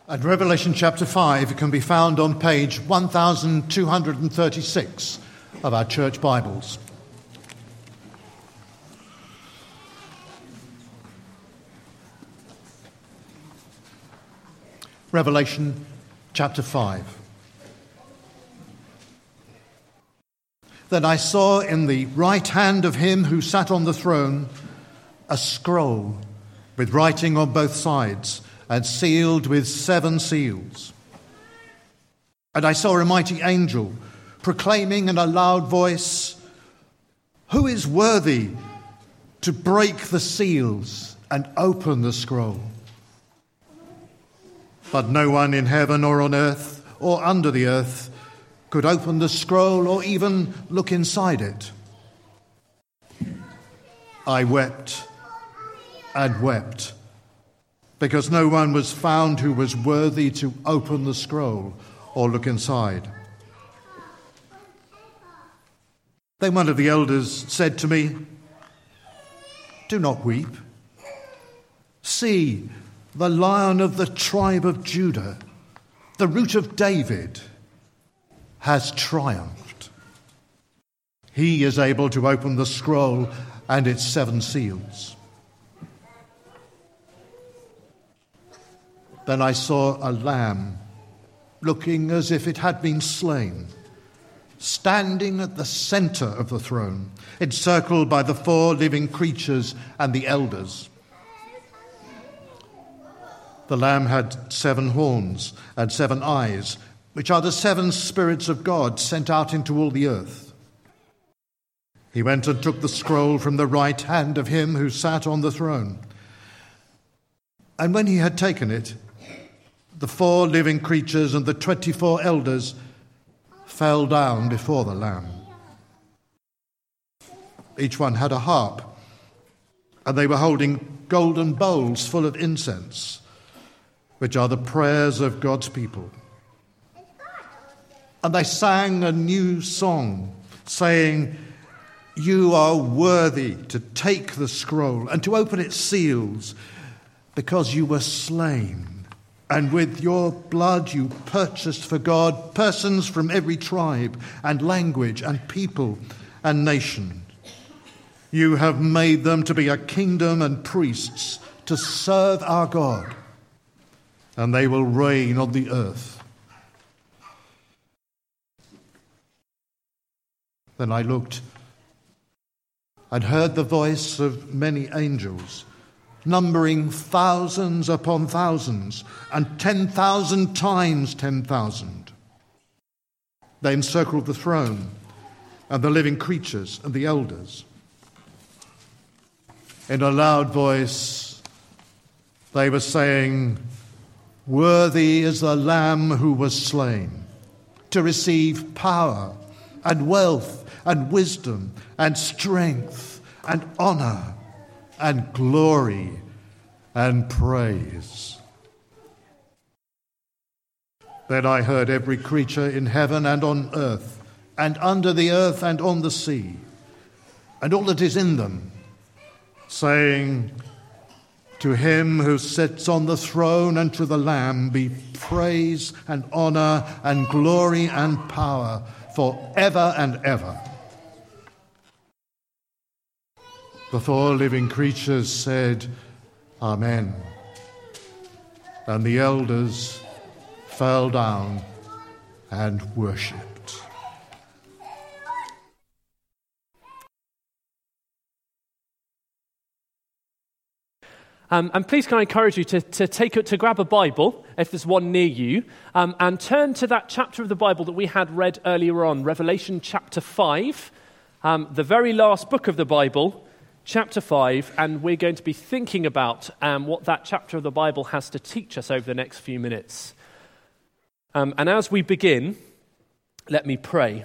And Revelation chapter 5 can be found on page 1236 of our church Bibles. Revelation chapter 5. Then I saw in the right hand of him who sat on the throne a scroll with writing on both sides, and sealed with 7 seals. And I saw a mighty angel proclaiming in a loud voice, "Who is worthy to break the seals and open the scroll?" But no one in heaven or on earth or under the earth could open the scroll or even look inside it. I wept and wept, because no one was found who was worthy to open the scroll or look inside. Then one of the elders said to me, "Do not weep. See, the Lion of the tribe of Judah, the Root of David, has triumphed. He is able to open the scroll and its 7 seals." Then I saw a lamb, looking as if it had been slain, standing at the centre of the throne, encircled by the 4 living creatures and the elders. The lamb had 7 horns and 7 eyes, which are the 7 spirits of God sent out into all the earth. He went and took the scroll from the right hand of him who sat on the throne. And when he had taken it, the 4 living creatures and the 24 elders fell down before the Lamb. Each one had a harp, and they were holding golden bowls full of incense, which are the prayers of God's people. And they sang a new song, saying, "You are worthy to take the scroll and to open its seals, because you were slain. And with your blood you purchased for God persons from every tribe and language and people and nation. You have made them to be a kingdom and priests to serve our God, and they will reign on the earth." Then I looked and heard the voice of many angels, numbering thousands upon thousands, and 10,000 times 10,000. They encircled the throne and the living creatures and the elders. In a loud voice, they were saying, "Worthy is the Lamb who was slain, to receive power and wealth and wisdom and strength and honor and glory and praise." Then I heard every creature in heaven and on earth and under the earth and on the sea, and all that is in them, saying, "To him who sits on the throne and to the Lamb be praise and honor and glory and power forever and ever." The 4 living creatures said, "Amen." And the elders fell down and worshipped. And please can I encourage you to grab a Bible, if there's one near you, and turn to that chapter of the Bible that we had read earlier on, Revelation chapter 5, the very last book of the Bible, chapter 5, and we're going to be thinking about what that chapter of the Bible has to teach us over the next few minutes. And as we begin, let me pray.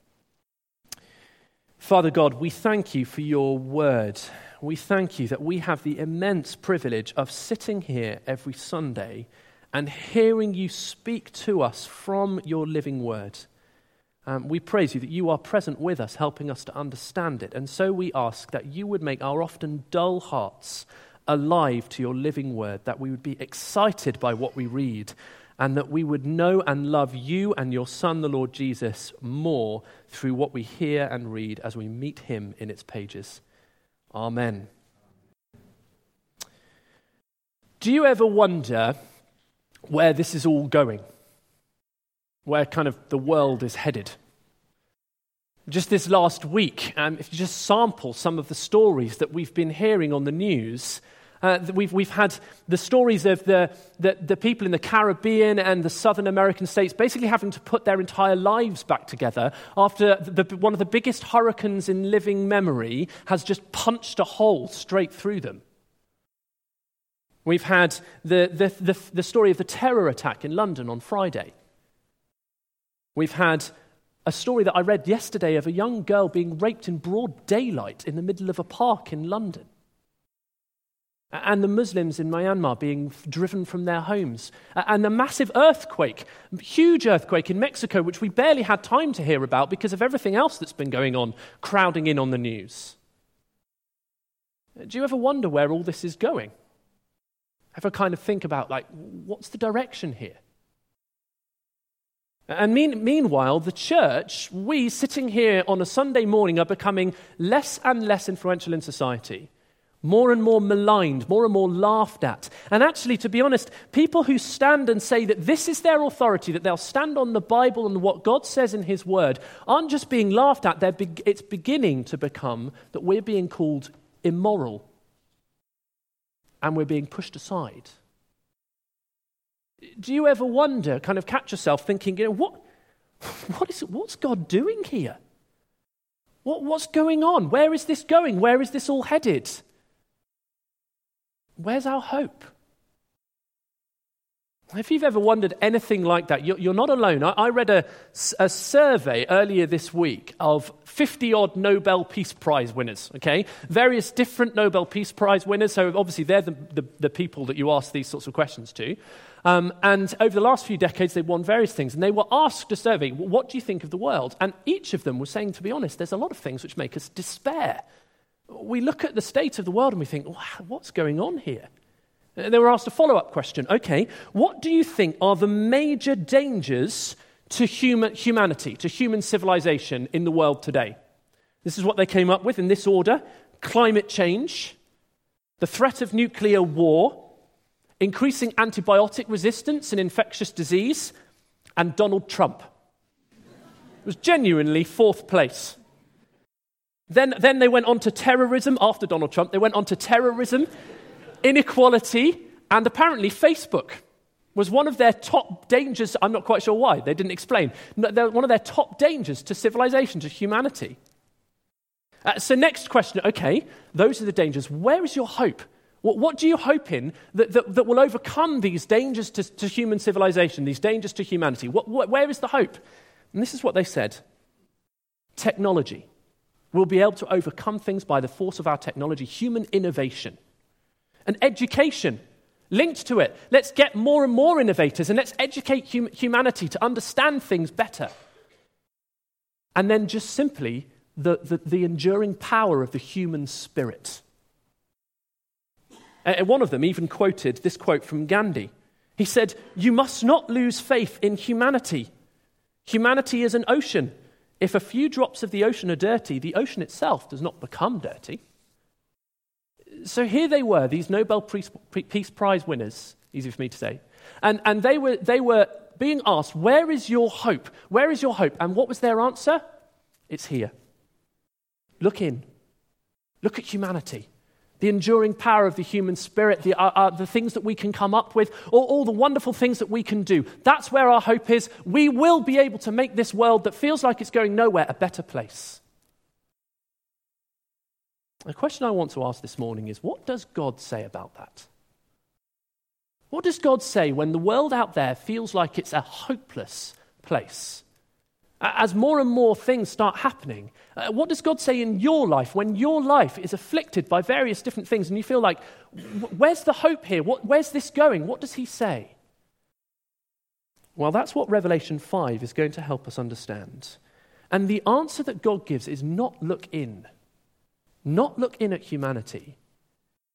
Father God, we thank you for your word. We thank you that we have the immense privilege of sitting here every Sunday and hearing you speak to us from your living word. We praise you that you are present with us, helping us to understand it. And so we ask that you would make our often dull hearts alive to your living word, that we would be excited by what we read, and that we would know and love you and your Son, the Lord Jesus, more through what we hear and read as we meet him in its pages. Amen. Do you ever wonder where this is all going? Where kind of the world is headed? Just this last week, if you just sample some of the stories that we've been hearing on the news, we've had the stories of the people in the Caribbean and the Southern American states basically having to put their entire lives back together after one of the biggest hurricanes in living memory has just punched a hole straight through them. We've had the story of the terror attack in London on Friday. We've had a story that I read yesterday of a young girl being raped in broad daylight in the middle of a park in London. And the Muslims in Myanmar being driven from their homes. And the massive earthquake, huge earthquake in Mexico, which we barely had time to hear about because of everything else that's been going on, crowding in on the news. Do you ever wonder where all this is going? Ever kind of think about, what's the direction here? And meanwhile, the church, we sitting here on a Sunday morning, are becoming less and less influential in society, more and more maligned, more and more laughed at. And actually, to be honest, people who stand and say that this is their authority, that they'll stand on the Bible and what God says in his word, aren't just being laughed at, it's beginning to become that we're being called immoral and we're being pushed aside. Do you ever wonder, kind of catch yourself thinking, what's God doing here? What's going on? Where is this going? Where is this all headed? Where's our hope? If you've ever wondered anything like that, you're not alone. I read a survey earlier this week of 50-odd Nobel Peace Prize winners, okay? Various different Nobel Peace Prize winners, so obviously they're the people that you ask these sorts of questions to. And over the last few decades, they've won various things, and they were asked a survey, what do you think of the world? And each of them was saying, to be honest, there's a lot of things which make us despair. We look at the state of the world and we think, what's going on here? They were asked a follow-up question. Okay, what do you think are the major dangers to humanity, to human civilization in the world today? This is what they came up with in this order: climate change, the threat of nuclear war, increasing antibiotic resistance and infectious disease, and Donald Trump. It was genuinely fourth place. Then they went on to terrorism after Donald Trump. They went on to terrorism, inequality, and apparently Facebook was one of their top dangers. I'm not quite sure why. They didn't explain. One of their top dangers to civilization, to humanity. So next question, okay, those are the dangers. Where is your hope? What do you hope in that will overcome these dangers to human civilization, these dangers to humanity? Where is the hope? And this is what they said. Technology. We'll be able to overcome things by the force of our technology, human innovation. And education, linked to it. Let's get more and more innovators and let's educate humanity to understand things better. And then just simply the enduring power of the human spirit. One of them even quoted this quote from Gandhi. He said, "You must not lose faith in humanity. Humanity is an ocean. If a few drops of the ocean are dirty, the ocean itself does not become dirty." So here they were, these Nobel Peace Prize winners, easy for me to say, and they were being asked, where is your hope? Where is your hope? And what was their answer? It's here. Look in. Look at humanity. The enduring power of the human spirit, the things that we can come up with, all the wonderful things that we can do. That's where our hope is. We will be able to make this world that feels like it's going nowhere a better place. The question I want to ask this morning is, what does God say about that? What does God say when the world out there feels like it's a hopeless place? As more and more things start happening, what does God say in your life when your life is afflicted by various different things and you feel like, where's the hope here? Where's this going? What does he say? Well, that's what Revelation 5 is going to help us understand. And the answer that God gives is not look in at humanity.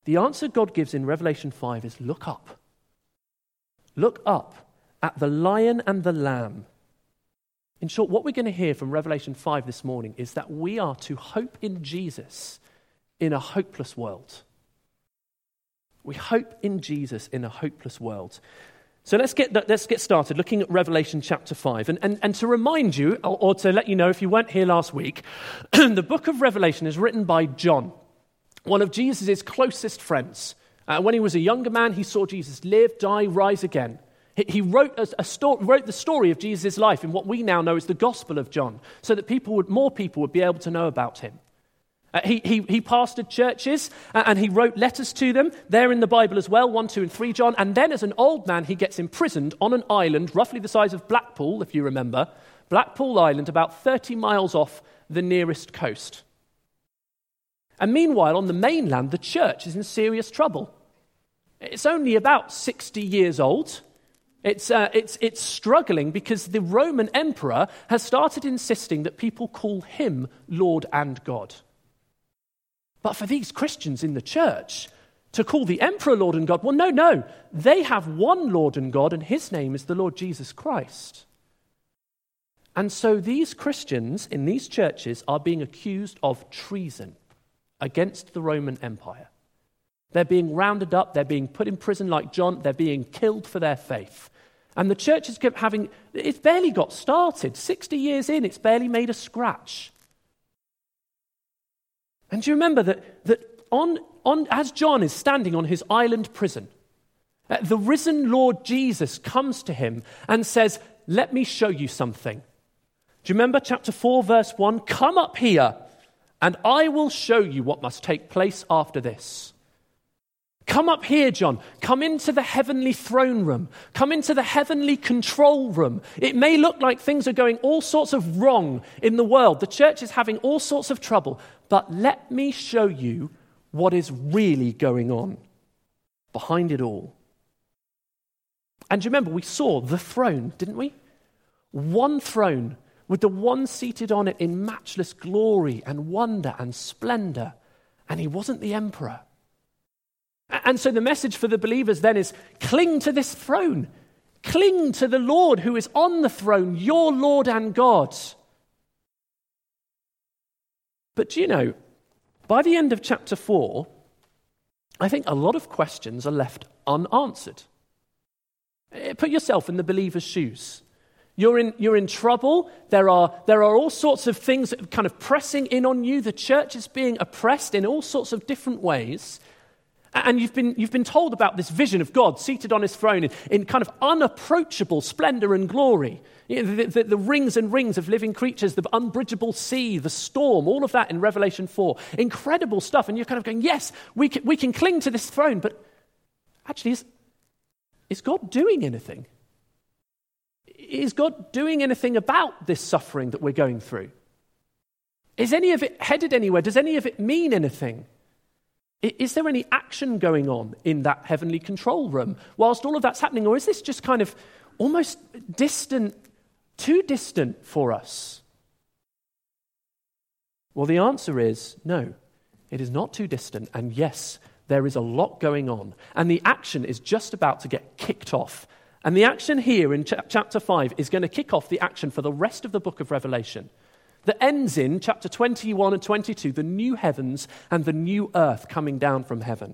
The answer God gives in Revelation 5 is look up. Look up at the lion and the lamb. In short, what we're going to hear from Revelation 5 this morning is that we are to hope in Jesus in a hopeless world. We hope in Jesus in a hopeless world. So let's get started looking at Revelation chapter 5. And to remind you, or to let you know if you weren't here last week, the book of Revelation is written by John, one of Jesus' closest friends. When he was a younger man, he saw Jesus live, die, rise again. He wrote the story of Jesus' life in what we now know as the Gospel of John, so that more people would be able to know about him. He pastored churches and he wrote letters to them. They're in the Bible as well, 1, 2, and 3 John. And then as an old man, he gets imprisoned on an island roughly the size of Blackpool, if you remember. Blackpool Island, about 30 miles off the nearest coast. And meanwhile, on the mainland, the church is in serious trouble. It's only about 60 years old. It's struggling because the Roman emperor has started insisting that people call him Lord and God. But for these Christians in the church, to call the emperor Lord and God, well, no. They have one Lord and God, and his name is the Lord Jesus Christ. And so these Christians in these churches are being accused of treason against the Roman Empire. They're being rounded up, they're being put in prison like John, they're being killed for their faith. And the church is it's barely got started. 60 years in, it's barely made a scratch. And do you remember that as John is standing on his island prison, the risen Lord Jesus comes to him and says, let me show you something. Do you remember chapter 4, verse 1? Come up here, and I will show you what must take place after this. Come up here, John. Come into the heavenly throne room. Come into the heavenly control room. It may look like things are going all sorts of wrong in the world. The church is having all sorts of trouble. But let me show you what is really going on behind it all. And do you remember, we saw the throne, didn't we? One throne with the one seated on it in matchless glory and wonder and splendor. And he wasn't the emperor. And so the message for the believers then is cling to this throne. Cling to the Lord who is on the throne, your Lord and God. But do you know, by the end of chapter 4, I think a lot of questions are left unanswered. Put yourself in the believer's shoes. You're in trouble. There are all sorts of things that are kind of pressing in on you. The church is being oppressed in all sorts of different ways. And you've been told about this vision of God seated on his throne in kind of unapproachable splendor and glory. You know, the rings and rings of living creatures, the unbridgeable sea, the storm, all of that in Revelation 4. Incredible stuff. And you're kind of going, yes, we can cling to this throne. But actually, is God doing anything? Is God doing anything about this suffering that we're going through? Is any of it headed anywhere? Does any of it mean anything? Is there any action going on in that heavenly control room whilst all of that's happening? Or is this just kind of almost distant, too distant for us? Well, the answer is no, it is not too distant. And yes, there is a lot going on. And the action is just about to get kicked off. And the action here in chapter 5 is going to kick off the action for the rest of the book of Revelation. That ends in chapter 21 and 22, the new heavens and the new earth coming down from heaven.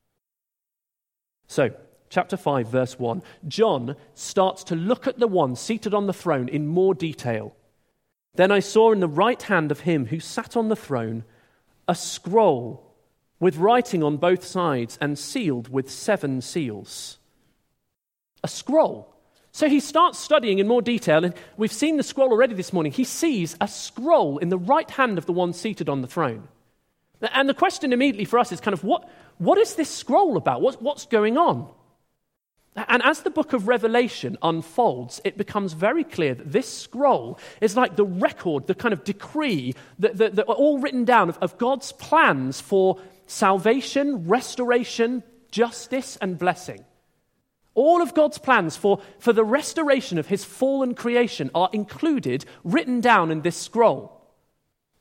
So, chapter 5, verse 1, John starts to look at the one seated on the throne in more detail. Then I saw in the right hand of him who sat on the throne a scroll with writing on both sides and sealed with 7 seals. A scroll. So he starts studying in more detail, and we've seen the scroll already this morning. He sees a scroll in the right hand of the one seated on the throne. And the question immediately for us is kind of, what is this scroll about? What's going on? And as the book of Revelation unfolds, it becomes very clear that this scroll is like the record, the kind of decree that are all written down of God's plans for salvation, restoration, justice, and blessing. All of God's plans for the restoration of his fallen creation are included, written down in this scroll.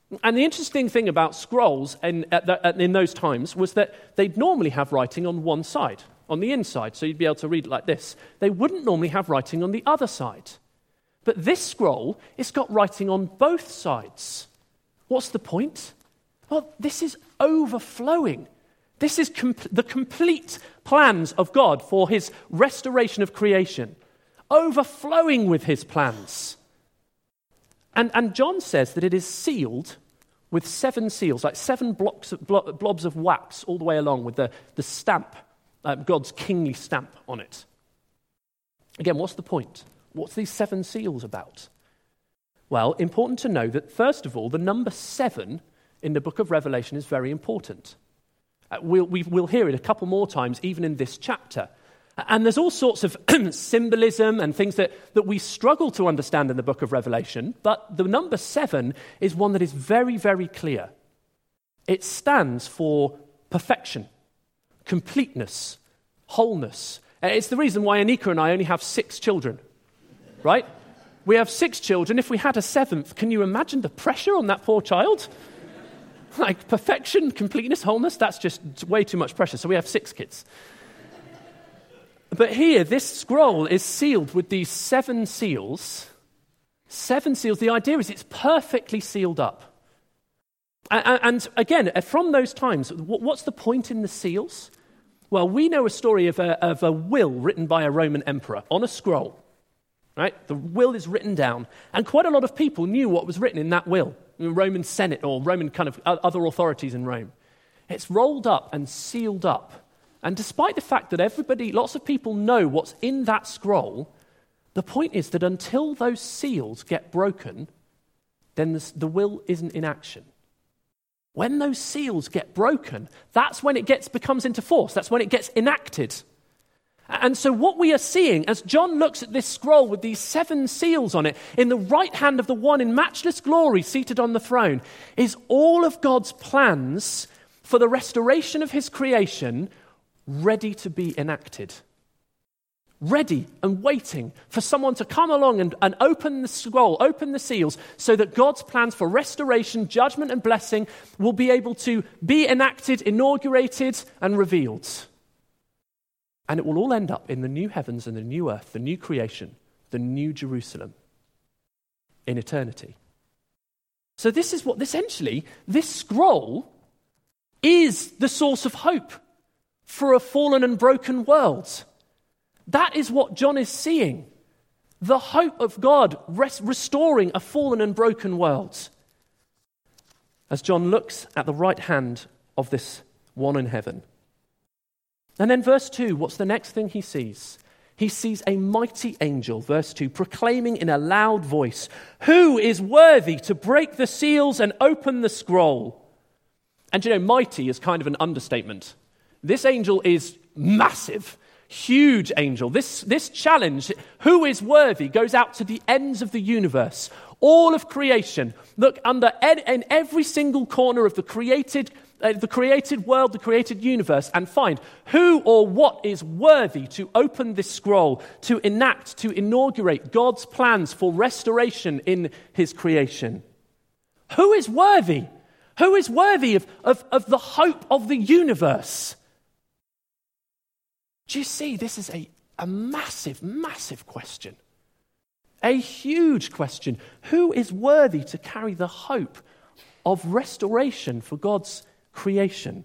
And the interesting thing about scrolls in those times was that they'd normally have writing on one side, on the inside, so you'd be able to read it like this. They wouldn't normally have writing on the other side. But this scroll, it's got writing on both sides. What's the point? Well, this is overflowing. This is the complete plans of God for his restoration of creation, overflowing with his plans. And John says that it is sealed with 7 seals, like 7 blobs of wax all the way along with the stamp, God's kingly stamp on it. Again, what's the point? What's these 7 seals about? Well, important to know that, first of all, the number 7 in the book of Revelation is very important. We'll hear it a couple more times, even in this chapter. And there's all sorts of symbolism and things that we struggle to understand in the book of Revelation, but the number 7 is one that is very, very clear. It stands for perfection, completeness, wholeness. It's the reason why Anika and I only have 6 children, right? We have 6 children. If we had a 7th, can you imagine the pressure on that poor child? Like perfection, completeness, wholeness, that's just way too much pressure. So we have 6 kids. But here, this scroll is sealed with these 7 seals. 7 seals. The idea is it's perfectly sealed up. And again, from those times, what's the point in the seals? Well, we know a story of a will written by a Roman emperor on a scroll. Right? The will is written down. And quite a lot of people knew what was written in that will. The Roman Senate or Roman kind of other authorities in Rome. It's rolled up and sealed up. And despite the fact that lots of people know what's in that scroll, the point is that until those seals get broken, then the will isn't in action. When those seals get broken, that's when it becomes into force. That's when it gets enacted. And so what we are seeing as John looks at this scroll with these 7 seals on it, in the right hand of the one in matchless glory seated on the throne, is all of God's plans for the restoration of his creation ready to be enacted. Ready and waiting for someone to come along and open the scroll, open the seals, so that God's plans for restoration, judgment, and blessing will be able to be enacted, inaugurated, and revealed. And it will all end up in the new heavens and the new earth, the new creation, the new Jerusalem, in eternity. So this is what, essentially, this scroll is the source of hope for a fallen and broken world. That is what John is seeing. The hope of God restoring a fallen and broken world. As John looks at the right hand of this one in heaven. And then verse 2, what's the next thing he sees? He sees a mighty angel, verse 2, proclaiming in a loud voice, "Who is worthy to break the seals and open the scroll?" And you know, mighty is kind of an understatement. This angel is massive, huge angel. This challenge, who is worthy, goes out to the ends of the universe. All of creation. Look in every single corner of the created world, the created universe, and find who or what is worthy to open this scroll, to enact, to inaugurate God's plans for restoration in his creation. Who is worthy? Who is worthy of the hope of the universe? Do you see, this is a massive, massive question. A huge question. Who is worthy to carry the hope of restoration for God's creation?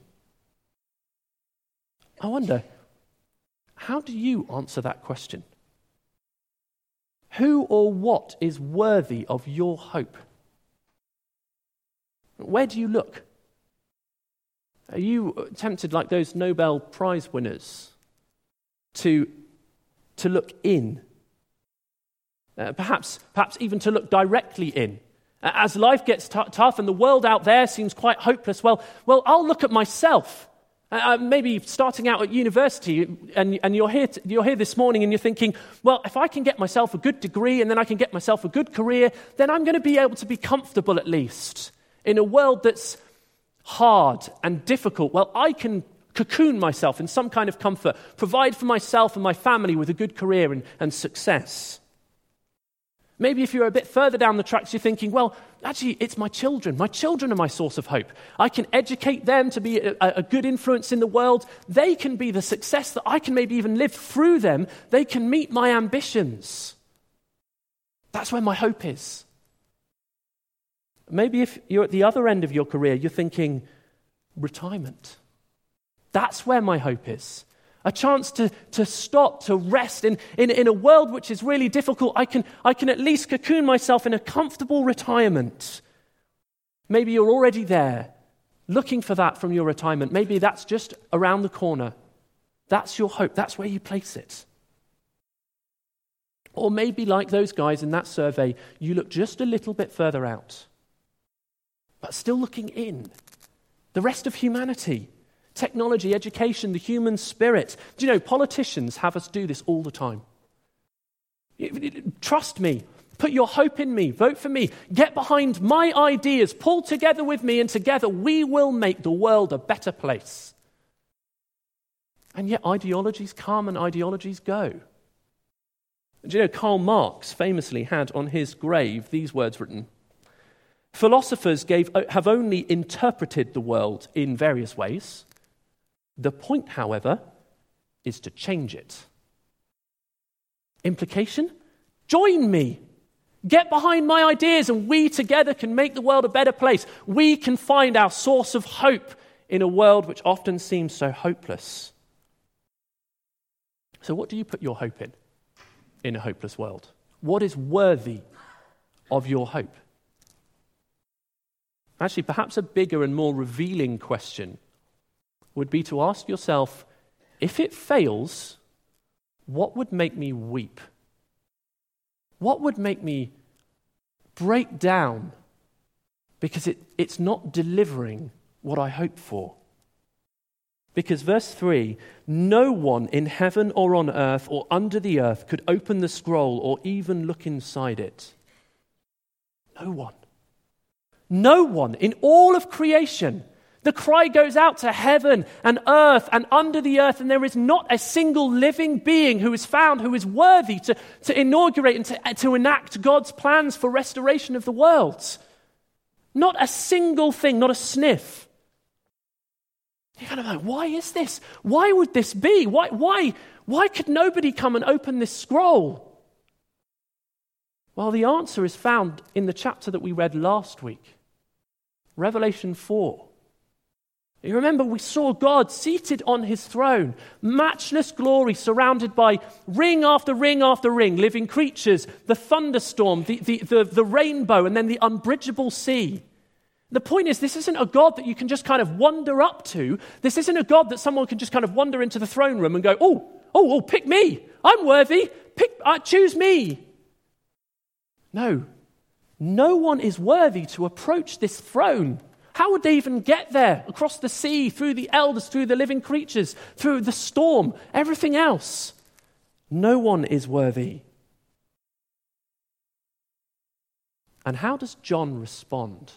I wonder, how do you answer that question? Who or what is worthy of your hope? Where do you look? Are you tempted, like those Nobel Prize winners, to look in? Perhaps even to look directly in. As life gets tough and the world out there seems quite hopeless, well, I'll look at myself. Maybe starting out at university, and you're here this morning and you're thinking, well, if I can get myself a good degree and then I can get myself a good career, then I'm going to be able to be comfortable at least. In a world that's hard and difficult, well, I can cocoon myself in some kind of comfort, provide for myself and my family with a good career and success. Maybe if you're a bit further down the tracks, you're thinking, well, actually, it's my children. My children are my source of hope. I can educate them to be a good influence in the world. They can be the success that I can maybe even live through them. They can meet my ambitions. That's where my hope is. Maybe if you're at the other end of your career, you're thinking, retirement. That's where my hope is. A chance to stop, to rest. In a world which is really difficult, I can at least cocoon myself in a comfortable retirement. Maybe you're already there, looking for that from your retirement. Maybe that's just around the corner. That's your hope. That's where you place it. Or maybe like those guys in that survey, you look just a little bit further out, but still looking in. The rest of humanity. Technology, education, the human spirit. Do you know, politicians have us do this all the time. Trust me. Put your hope in me. Vote for me. Get behind my ideas. Pull together with me, and together we will make the world a better place. And yet ideologies come and ideologies go. Do you know, Karl Marx famously had on his grave these words written: philosophers have only interpreted the world in various ways. The point, however, is to change it. Implication? Join me. Get behind my ideas, and we together can make the world a better place. We can find our source of hope in a world which often seems so hopeless. So what do you put your hope in a hopeless world? What is worthy of your hope? Actually, perhaps a bigger and more revealing question would be to ask yourself, if it fails, what would make me weep? What would make me break down because it's not delivering what I hope for? Because verse 3, no one in heaven or on earth or under the earth could open the scroll or even look inside it. No one. No one in all of creation. The cry goes out to heaven and earth and under the earth, and there is not a single living being who is found who is worthy to inaugurate and to enact God's plans for restoration of the world. Not a single thing, not a sniff. You're kind of like, why is this? Why would this be? Why could nobody come and open this scroll? Well, the answer is found in the chapter that we read last week, Revelation 4. You remember we saw God seated on his throne, matchless glory surrounded by ring after ring after ring, living creatures, the thunderstorm, the rainbow, and then the unbridgeable sea. The point is, this isn't a God that you can just kind of wander up to. This isn't a God that someone can just kind of wander into the throne room and go, oh, pick me. I'm worthy. Choose me. No one is worthy to approach this throne. How would they even get there? Across the sea, through the elders, through the living creatures, through the storm, everything else. No one is worthy. And how does John respond?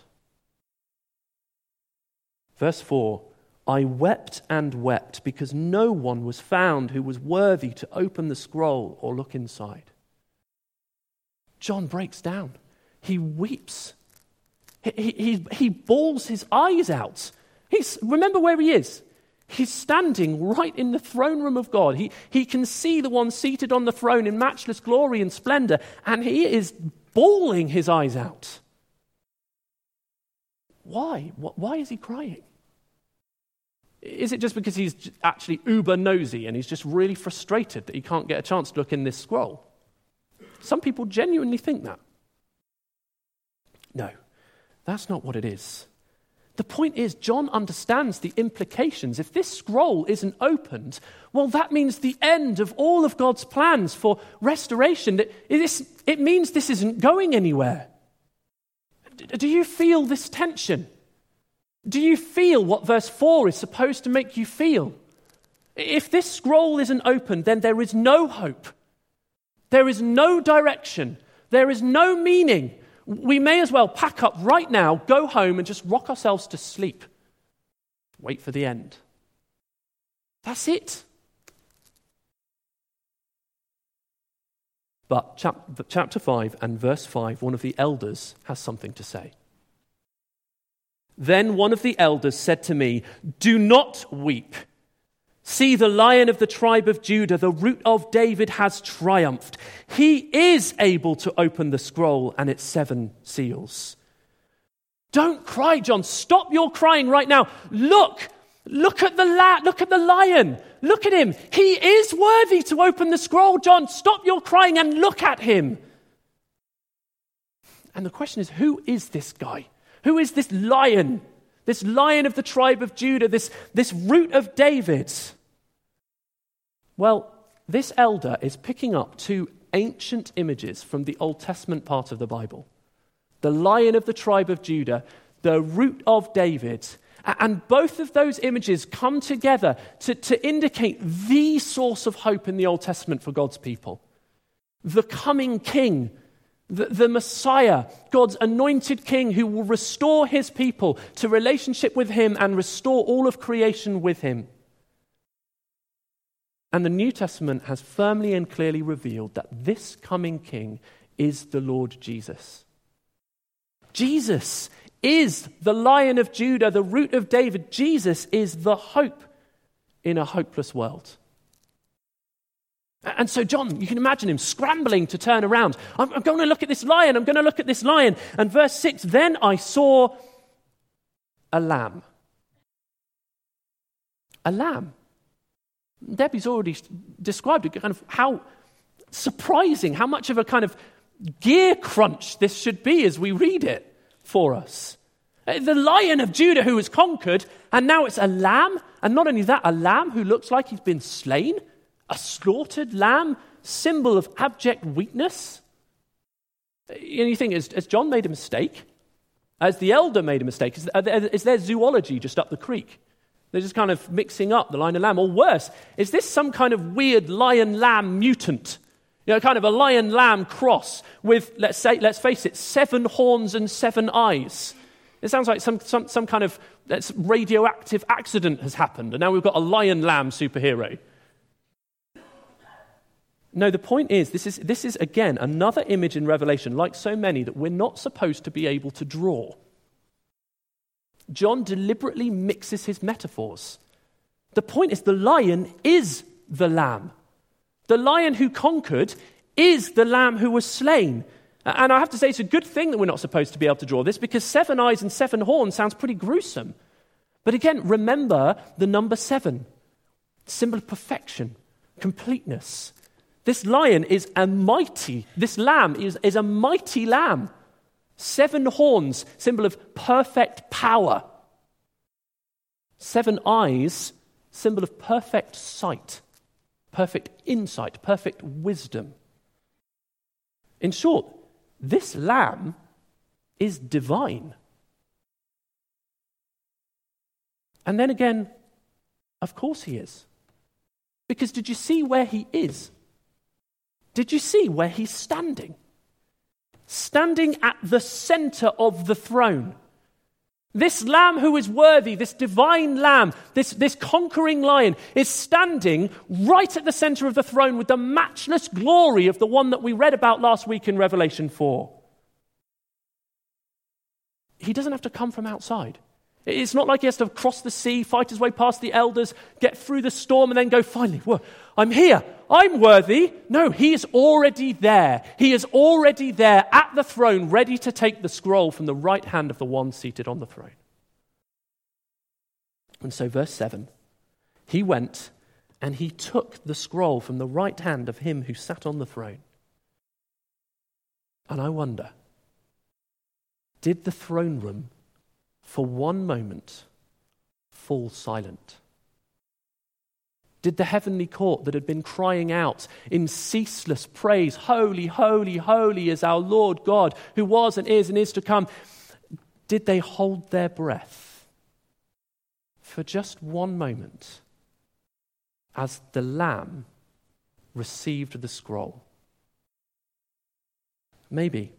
Verse 4, I wept and wept because no one was found who was worthy to open the scroll or look inside. John breaks down. He weeps. He bawls his eyes out. Remember where he is. He's standing right in the throne room of God. He can see the one seated on the throne in matchless glory and splendor, and he is bawling his eyes out. Why? Why is he crying? Is it just because he's actually uber nosy and he's just really frustrated that he can't get a chance to look in this scroll? Some people genuinely think that. No, that's not what it is. The point is, John understands the implications. If this scroll isn't opened, well, that means the end of all of God's plans for restoration. It means this isn't going anywhere. Do you feel this tension? Do you feel what verse 4 is supposed to make you feel? If this scroll isn't opened, then there is no hope. There is no direction. There is no meaning. We may as well pack up right now, go home, and just rock ourselves to sleep. Wait for the end. That's it. But chapter 5 and verse 5, one of the elders has something to say. Then one of the elders said to me, "Do not weep. See, the Lion of the tribe of Judah, the Root of David, has triumphed. He is able to open the scroll and its 7 seals." Don't cry, John. Stop your crying right now. Look at the lion. Look at him. He is worthy to open the scroll, John. Stop your crying and look at him. And the question is, who is this guy? Who is this lion? This Lion of the tribe of Judah, this Root of David? Well, this elder is picking up 2 ancient images from the Old Testament part of the Bible. The Lion of the tribe of Judah, the Root of David. And both of those images come together to indicate the source of hope in the Old Testament for God's people. The coming king, the Messiah, God's anointed king who will restore his people to relationship with him and restore all of creation with him. And the New Testament has firmly and clearly revealed that this coming king is the Lord Jesus. Jesus is the Lion of Judah, the Root of David. Jesus is the hope in a hopeless world. And so John, you can imagine him scrambling to turn around. I'm going to look at this lion. I'm going to look at this lion. And verse 6, then I saw a lamb. A lamb. Debbie's already described it, kind of how surprising, how much of a kind of gear crunch this should be as we read it for us. The Lion of Judah who was conquered, and now it's a lamb. And not only that, a lamb who looks like he's been slain. A slaughtered lamb, symbol of abject weakness. And you think, has John made a mistake? Has the elder made a mistake? Is there zoology just up the creek? They're just kind of mixing up the lion and lamb. Or worse, is this some kind of weird lion-lamb mutant? You know, kind of a lion-lamb cross with, let's face it, 7 horns and 7 eyes. It sounds like some kind of radioactive accident has happened, and now we've got a lion-lamb superhero. No, the point is, this is again another image in Revelation, like so many, that we're not supposed to be able to draw. John deliberately mixes his metaphors. The point is, the lion is the lamb. The lion who conquered is the lamb who was slain. And I have to say, it's a good thing that we're not supposed to be able to draw this, because 7 eyes and 7 horns sounds pretty gruesome. But again, remember the number 7, symbol of perfection, completeness. This lion is this lamb is a mighty lamb. 7 horns, symbol of perfect power. 7 eyes, symbol of perfect sight, perfect insight, perfect wisdom. In short, this lamb is divine. And then again, of course he is. Because did you see where he is? Did you see where he's standing? Standing at the center of the throne. This lamb who is worthy, this divine lamb, this conquering lion, is standing right at the center of the throne with the matchless glory of the one that we read about last week in Revelation 4. He doesn't have to come from outside. It's not like he has to cross the sea, fight his way past the elders, get through the storm, and then go, finally, well, I'm here. I'm worthy. No, he is already there. He is already there at the throne, ready to take the scroll from the right hand of the one seated on the throne. And so verse 7, he went and he took the scroll from the right hand of him who sat on the throne. And I wonder, did the throne room for one moment fall silent? Did the heavenly court that had been crying out in ceaseless praise, holy, holy, holy is our Lord God, who was and is to come, did they hold their breath for just one moment as the Lamb received the scroll? Maybe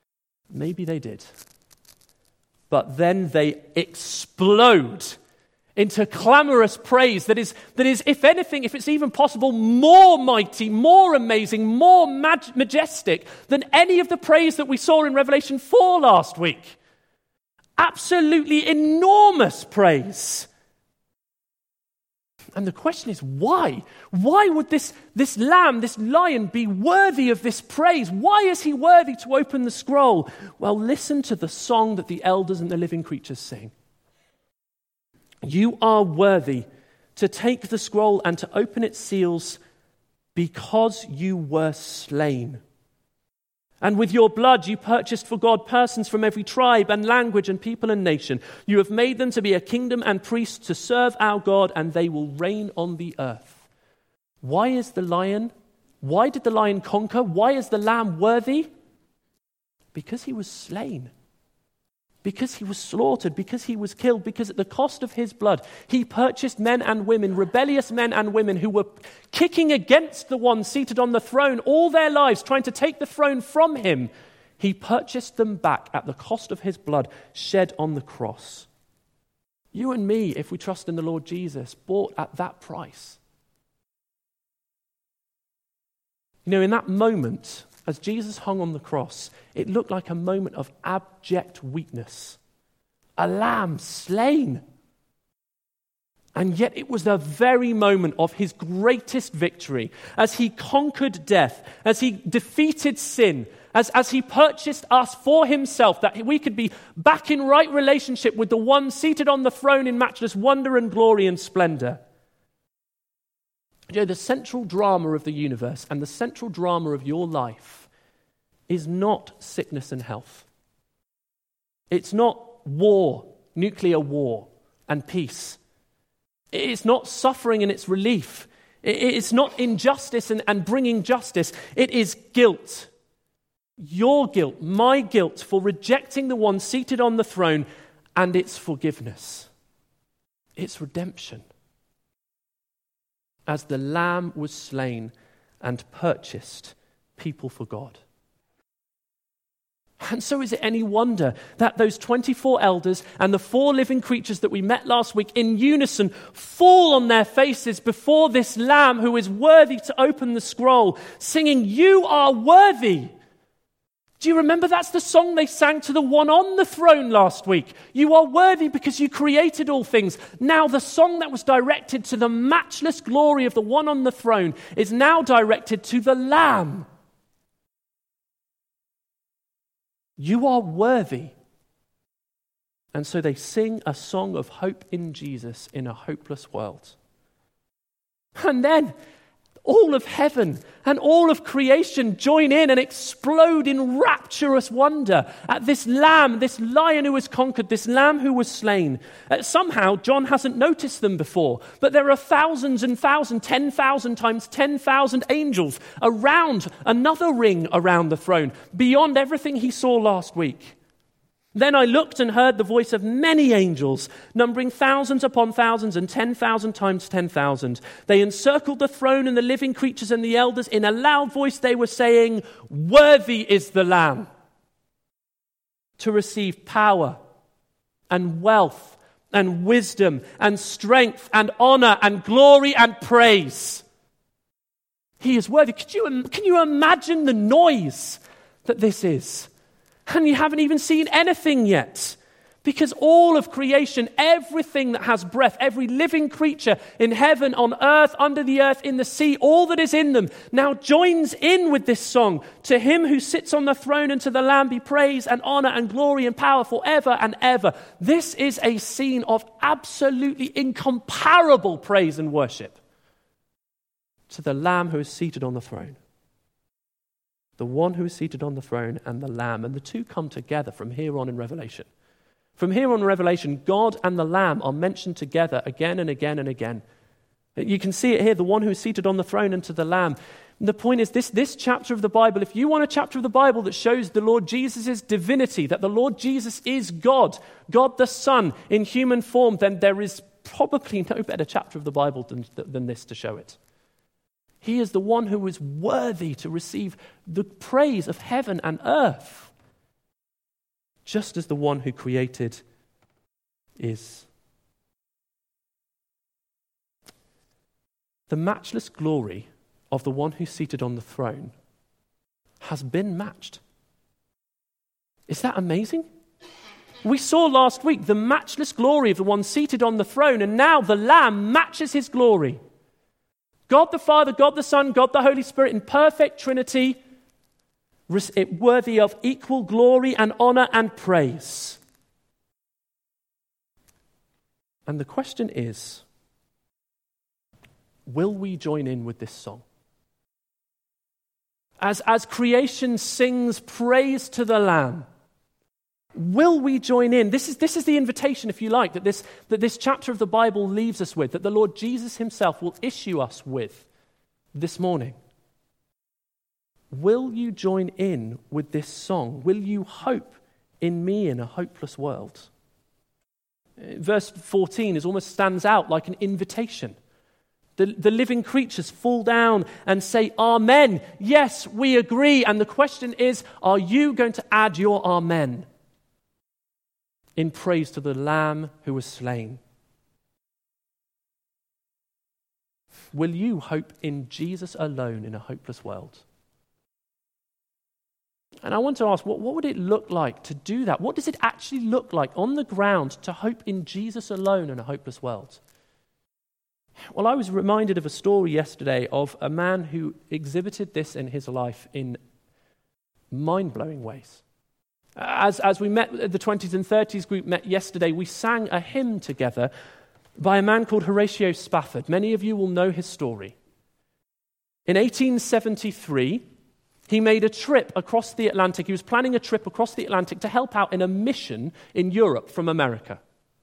they did. But then they explode into clamorous praise that is, if anything, if it's even possible, more mighty, more amazing, more majestic than any of the praise that we saw in Revelation 4 last week. Absolutely enormous praise. And the question is, why? Why would this lamb, this lion, be worthy of this praise? Why is he worthy to open the scroll? Well, listen to the song that the elders and the living creatures sing. You are worthy to take the scroll and to open its seals because you were slain. And with your blood you purchased for God persons from every tribe and language and people and nation. You have made them to be a kingdom and priests to serve our God, and they will reign on the earth. Why is the lion? Why did the lion conquer? Why is the lamb worthy? Because he was slain. Because he was slaughtered, because he was killed, because at the cost of his blood, he purchased men and women, rebellious men and women who were kicking against the one seated on the throne all their lives, trying to take the throne from him. He purchased them back at the cost of his blood shed on the cross. You and me, if we trust in the Lord Jesus, bought at that price. You know, in that moment, as Jesus hung on the cross, it looked like a moment of abject weakness. A lamb slain. And yet it was the very moment of his greatest victory, as he conquered death, as he defeated sin, as he purchased us for himself, that we could be back in right relationship with the one seated on the throne in matchless wonder and glory and splendor. You know, the central drama of the universe and the central drama of your life is not sickness and health. It's not war, nuclear war and peace. It's not suffering and its relief. It's not injustice and bringing justice. It is guilt. Your guilt, my guilt for rejecting the one seated on the throne, and its forgiveness. It's redemption. As the Lamb was slain and purchased people for God. And so is it any wonder that those 24 elders and the 4 living creatures that we met last week in unison fall on their faces before this Lamb who is worthy to open the scroll, singing, "You are worthy." Do you remember that's the song they sang to the one on the throne last week? You are worthy because you created all things. Now the song that was directed to the matchless glory of the one on the throne is now directed to the Lamb. You are worthy. And so they sing a song of hope in Jesus in a hopeless world. And then all of heaven and all of creation join in and explode in rapturous wonder at this lamb, this lion who was conquered, this lamb who was slain. Somehow, John hasn't noticed them before, but there are thousands and thousands, 10,000 times 10,000 angels around, another ring around the throne, beyond everything he saw last week. Then I looked and heard the voice of many angels, numbering thousands upon thousands and 10,000 times 10,000. They encircled the throne and the living creatures and the elders. In a loud voice they were saying, "Worthy is the Lamb to receive power and wealth and wisdom and strength and honor and glory and praise." He is worthy. Can you imagine the noise that this is? And you haven't even seen anything yet. Because all of creation, everything that has breath, every living creature in heaven, on earth, under the earth, in the sea, all that is in them, now joins in with this song. To him who sits on the throne and to the Lamb be praise and honor and glory and power forever and ever. This is a scene of absolutely incomparable praise and worship to the Lamb who is seated on the throne. The one who is seated on the throne and the Lamb. And the two come together from here on in Revelation. From here on in Revelation, God and the Lamb are mentioned together again and again and again. You can see it here, the one who is seated on the throne and to the Lamb. And the point is this chapter of the Bible, if you want a chapter of the Bible that shows the Lord Jesus' divinity, that the Lord Jesus is God, God the Son in human form, then there is probably no better chapter of the Bible than this to show it. He is the one who is worthy to receive the praise of heaven and earth, just as the one who created is. the matchless glory of the one who's seated on the throne has been matched. Is that amazing? We saw last week the matchless glory of the one seated on the throne, and now the Lamb matches his glory. God the Father, God the Son, God the Holy Spirit in perfect Trinity, worthy of equal glory and honor and praise. And the question is, will we join in with this song? As creation sings praise to the Lamb, will we join in? This is the invitation, if you like, that this chapter of the Bible leaves us with, that the Lord Jesus himself will issue us with this morning. Will you join in with this song? Will you hope in me in a hopeless world? Verse 14 almost stands out like an invitation. The living creatures fall down and say, Amen. Yes, we agree. And the question is, are you going to add your Amen in praise to the Lamb who was slain? Will you hope in Jesus alone in a hopeless world? And I want to ask, what would it look like to do that? What does it actually look like on the ground to hope in Jesus alone in a hopeless world? Well, I was reminded of a story yesterday of a man who exhibited this in his life in mind-blowing ways. As we met, the 20s and 30s group met yesterday, we sang a hymn together by a man called Horatio Spafford. Many of you will know his story. In 1873, he made a trip across the Atlantic. He was planning a trip across the Atlantic to help out in a mission in Europe from America.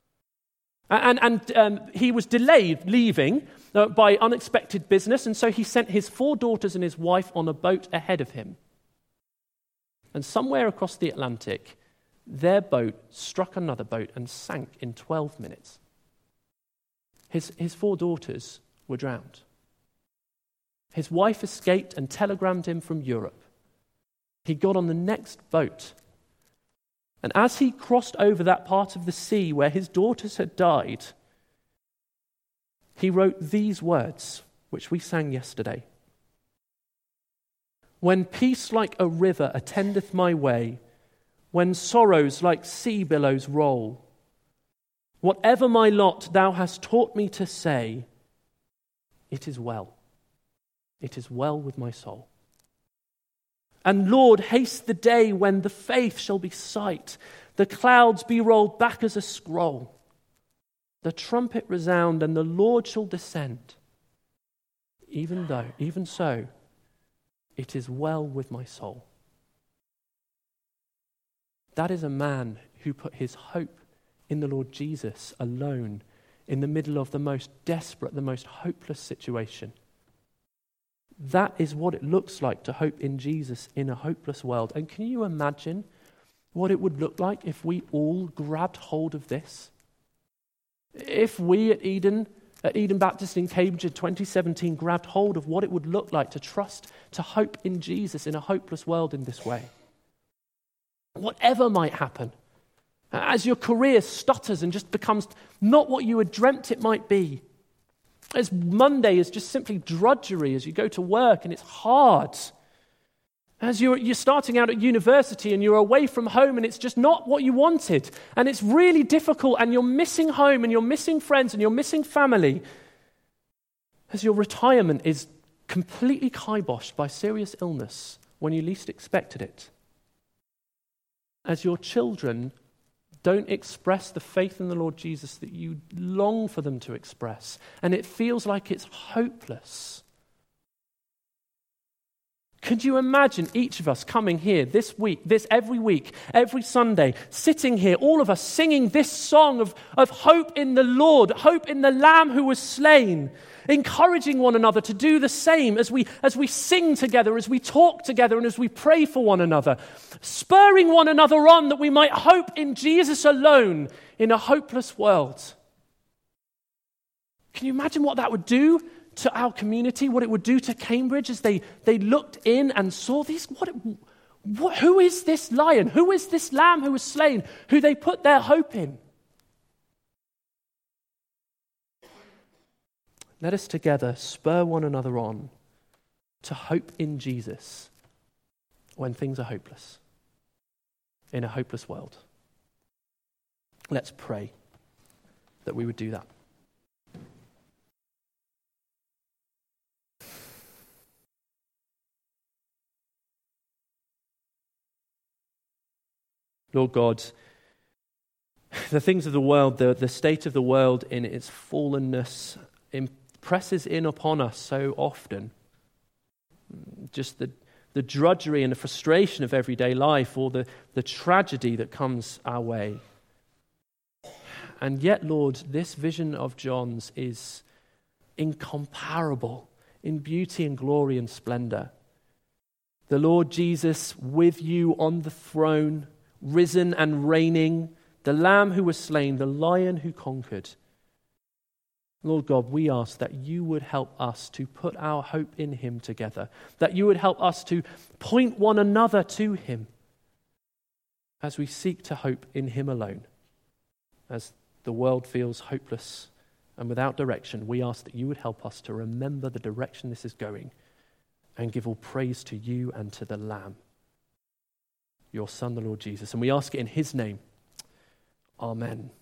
And he was delayed leaving by unexpected business, and so he sent his 4 daughters and his wife on a boat ahead of him. And somewhere across the Atlantic, their boat struck another boat and sank in 12 minutes. His 4 daughters were drowned. His wife escaped and telegrammed him from Europe. He got on the next boat. And as he crossed over that part of the sea where his daughters had died, he wrote these words, which we sang yesterday. When peace like a river attendeth my way, when sorrows like sea billows roll, whatever my lot thou hast taught me to say, it is well. It is well with my soul. And Lord, haste the day when the faith shall be sight, the clouds be rolled back as a scroll, the trumpet resound, and the Lord shall descend. Even so, it is well with my soul. That is a man who put his hope in the Lord Jesus alone in the middle of the most desperate, the most hopeless situation. That is what it looks like to hope in Jesus in a hopeless world. And can you imagine what it would look like if we all grabbed hold of this? If we at Eden Baptist in Cambridge in 2017 grabbed hold of what it would look like to trust, to hope in Jesus in a hopeless world in this way. Whatever might happen, as your career stutters and just becomes not what you had dreamt it might be, as Monday is just simply drudgery as you go to work and it's hard. As you're starting out at university and you're away from home and it's just not what you wanted. And it's really difficult and you're missing home and you're missing friends and you're missing family. As your retirement is completely kiboshed by serious illness when you least expected it. As your children don't express the faith in the Lord Jesus that you long for them to express. And it feels like it's hopeless. Could you imagine each of us coming here this week, every Sunday, sitting here, all of us singing this song of hope in the Lord, hope in the Lamb who was slain, encouraging one another to do the same as we sing together, as we talk together, and as we pray for one another, spurring one another on that we might hope in Jesus alone in a hopeless world. Can you imagine what that would do to our community, what it would do to Cambridge as they looked in and saw these? Who is this lion? Who is this lamb who was slain, who they put their hope in? Let us together spur one another on to hope in Jesus when things are hopeless, in a hopeless world. Let's pray that we would do that. Lord God, the things of the world, the state of the world in its fallenness presses in upon us so often. Just the drudgery and the frustration of everyday life, or the tragedy that comes our way. And yet, Lord, this vision of John's is incomparable in beauty and glory and splendor. The Lord Jesus with you on the throne, risen and reigning, the Lamb who was slain, the Lion who conquered. Lord God, we ask that you would help us to put our hope in him together, that you would help us to point one another to him as we seek to hope in him alone. As the world feels hopeless and without direction, we ask that you would help us to remember the direction this is going and give all praise to you and to the Lamb, your Son, the Lord Jesus. And we ask it in his name. Amen.